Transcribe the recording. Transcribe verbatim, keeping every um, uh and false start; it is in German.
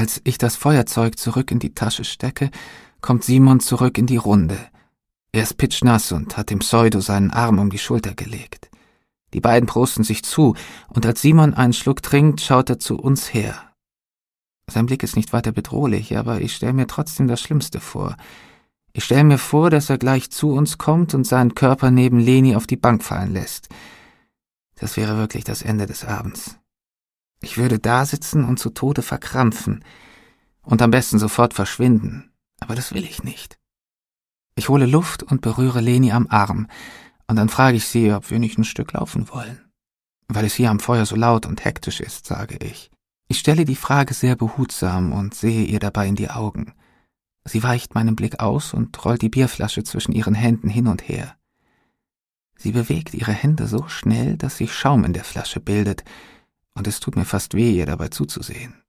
Als ich das Feuerzeug zurück in die Tasche stecke, kommt Simon zurück in die Runde. Er ist pitschnass und hat dem Pseudo seinen Arm um die Schulter gelegt. Die beiden prosten sich zu, und als Simon einen Schluck trinkt, schaut er zu uns her. Sein Blick ist nicht weiter bedrohlich, aber ich stelle mir trotzdem das Schlimmste vor. Ich stelle mir vor, dass er gleich zu uns kommt und seinen Körper neben Leni auf die Bank fallen lässt. Das wäre wirklich das Ende des Abends. Ich würde da sitzen und zu Tode verkrampfen und am besten sofort verschwinden, aber das will ich nicht. Ich hole Luft und berühre Leni am Arm, und dann frage ich sie, ob wir nicht ein Stück laufen wollen. Weil es hier am Feuer so laut und hektisch ist, sage ich. Ich stelle die Frage sehr behutsam und sehe ihr dabei in die Augen. Sie weicht meinen Blick aus und rollt die Bierflasche zwischen ihren Händen hin und her. Sie bewegt ihre Hände so schnell, dass sich Schaum in der Flasche bildet, und es tut mir fast weh, ihr dabei zuzusehen.